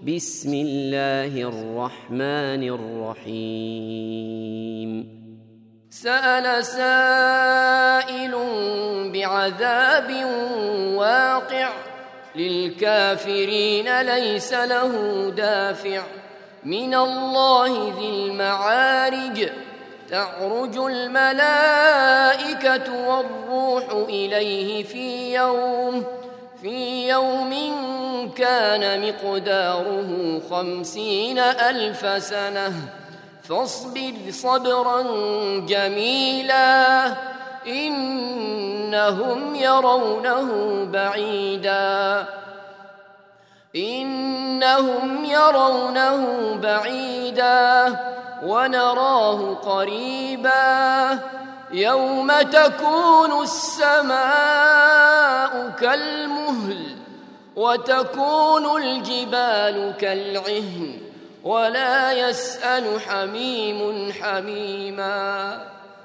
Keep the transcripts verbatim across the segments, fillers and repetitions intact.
بسم الله الرحمن الرحيم سأل سائل بعذاب واقع للكافرين ليس له دافع من الله ذي المعارج تعرج الملائكة والروح إليه في يوم في يوم كان مقداره خمسين ألف سنة فاصبر صبرا جميلا إنهم يرونه بعيدا إنهم يرونه بعيدا ونراه قريبا يوم تكون السماء كالمهل وتكون الجبال كالعهن ولا يسأل حميم حميما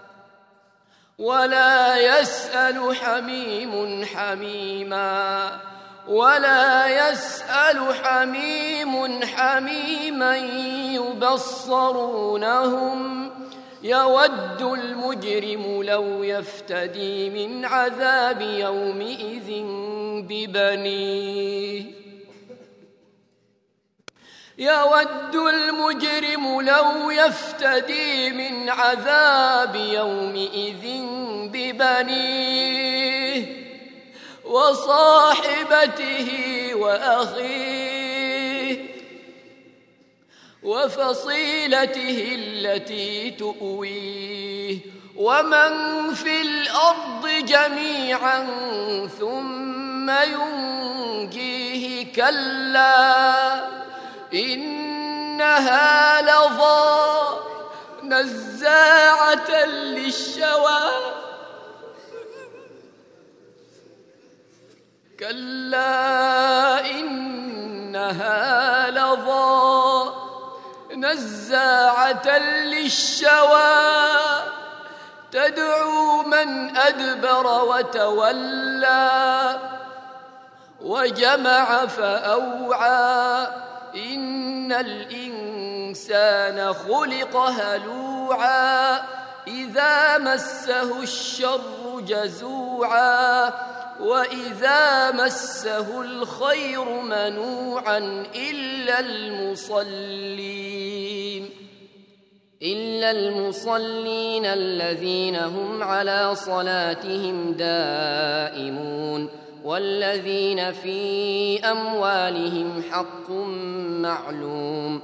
ولا يسأل حميم حميما ولا يسأل حميم حميما يبصرونهم يود المجرم لو يفتدي من عذاب يومئذ ببنيه يود المجرم لو يفتدي من عذاب يومئذ ببنيه وصاحبته وأخيه وفصيلته التي تؤويه ومن في الأرض جميعا ثم ينجيه كلا إنها لظى نزاعة للشوى كلا إنها لظى نزاعة للشوى تدعو من أدبر وتولى وجمع فأوعى إن الإنسان خلق هلوعا إذا مسه الشر جزوعا وإذا مسه الخير منوعا إلا المصلين إلا المصلين الذين هم على صلاتهم دائمون والذين في أموالهم حق معلوم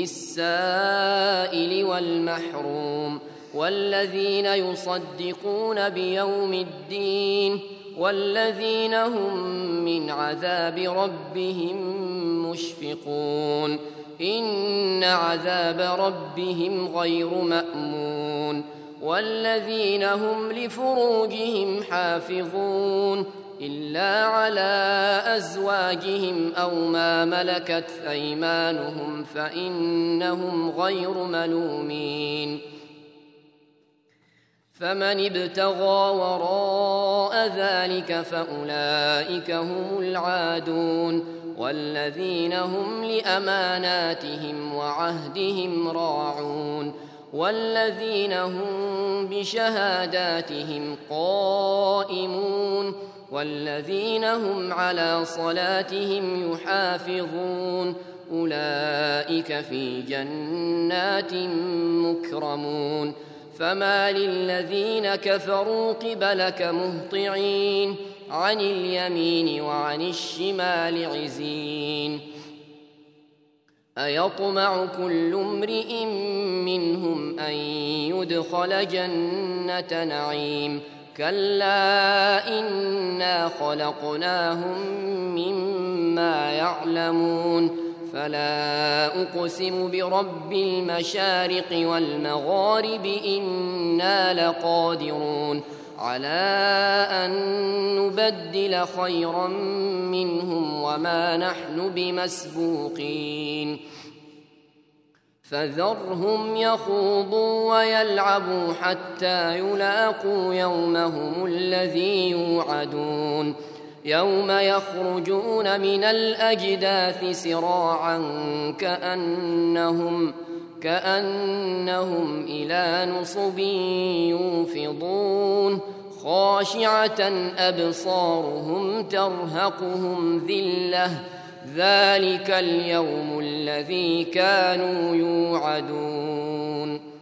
للسائل والمحروم والذين يصدقون بيوم الدين والذين هم من عذاب ربهم مشفقون إن عذاب ربهم غير مأمون والذين هم لفروجهم حافظون إلا على أزواجهم أو ما ملكت أيمانهم فإنهم غير ملومين فمن ابتغى وراء ذلك فأولئك هم العادون والذين هم لأماناتهم وعهدهم راعون والذين هم بشهاداتهم قائمون والذين هم على صلاتهم يحافظون أولئك في جنات مكرمون فما للذين كفروا قبلك مهطعين عن اليمين وعن الشمال عزين أيطمع كل امرئ منهم أن يدخل جنة نعيم كلا إنا خلقناهم مما يعلمون فلا أقسم برب المشارق والمغارب إنا لقادرون على أن نبدل خيرا منهم وما نحن بمسبوقين فذرهم يخوضوا ويلعبوا حتى يلاقوا يومهم الذي يوعدون يوم يخرجون من الأجداث سراعا كأنهم كأنهم إلى نصب يوفضون خاشعة أبصارهم ترهقهم ذلة ذلك اليوم الذي كانوا يوعدون